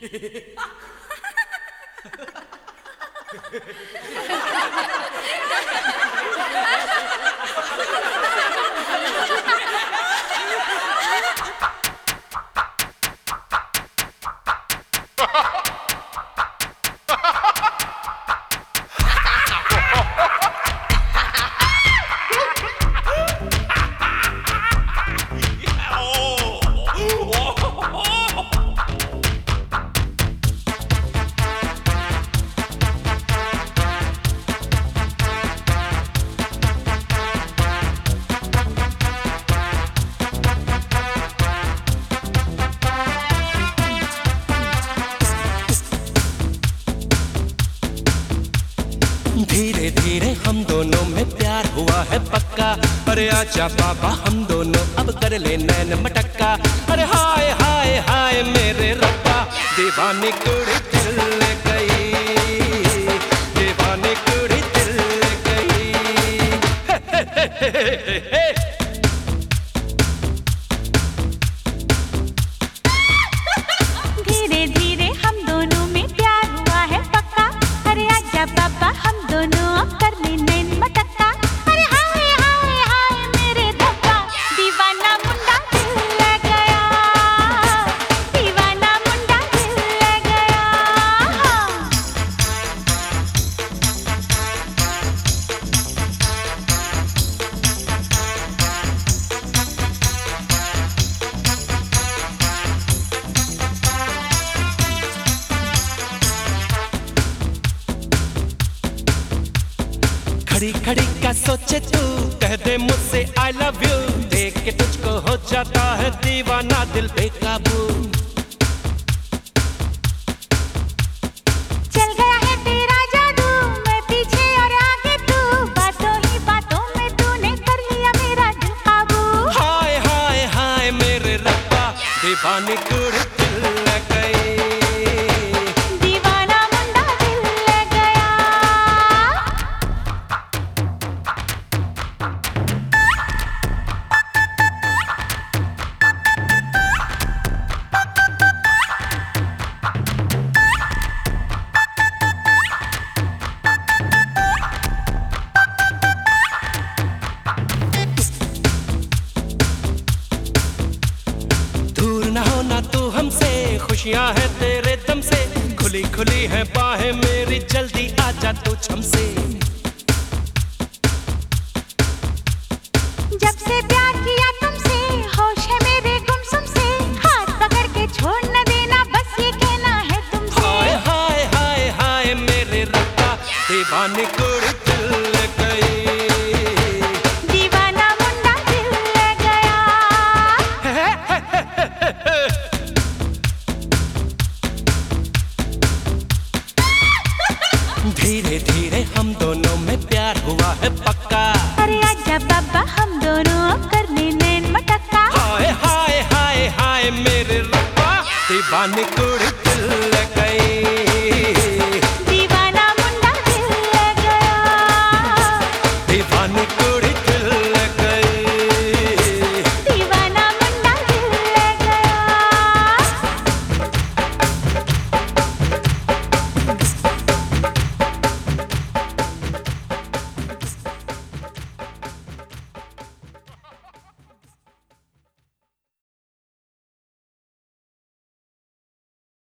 धीरे धीरे हम दोनों में प्यार हुआ है पक्का। अरे आजा बाबा हम दोनों अब कर ले नैन मटक्का। अरे हाय हाय हाय मेरे रब्बा, दीवानी कुड़ी दिल ले गई, दीवानी कुड़ी दिल ले गई। धीरे धीरे हम दोनों में प्यार हुआ है पक्का। अरे आजा बाबा हम दोनों अब कर ले नैन मटक्का। अरे हाय हाय हाय मेरे रब्बा, दीवाना मुंडा दिल ले गया, दीवाना मुंडा दिल ले गया। खड़ी खड़ी क्या सोचे तू, कह दे मुझसे आई लव यू। देख के तुझको हो जाता है दीवाना दिल बेकाबू। चल गया है तेरा जादू, मैं पीछे और आगे तू, बातों ही बातों में तूने कर लिया मेरा दिल काबू। हाय हाय हाय मेरे रब्बा, दीवानी कुड़ी दिल ले गई, दीवाना मुंडा दिल ले गया। दूर ना होना तू हमसे, खुशियां है तेरे दम से। खुली खुली है बाहें मेरी, जल्दी आजा तू हमसे। जब से प्यार किया तुमसे, होश है मेरे गुमसुम से। हाथ पकड़ के छोड़ न देना, बस ये कहना है तुमसे। हाय हाय हाय हाय मेरे रब्बा, दीवानी कुड़ी दिल ले गई, दीवाना मुंडा दिल ले गया। धीरे धीरे हम दोनों में प्यार हुआ है पक्का। अरे आजा बाबा हम दोनों अब कर ले नैन मटक्का। हाय हाय हाय हाय मेरे रब्बा, दीवानी कुड़ी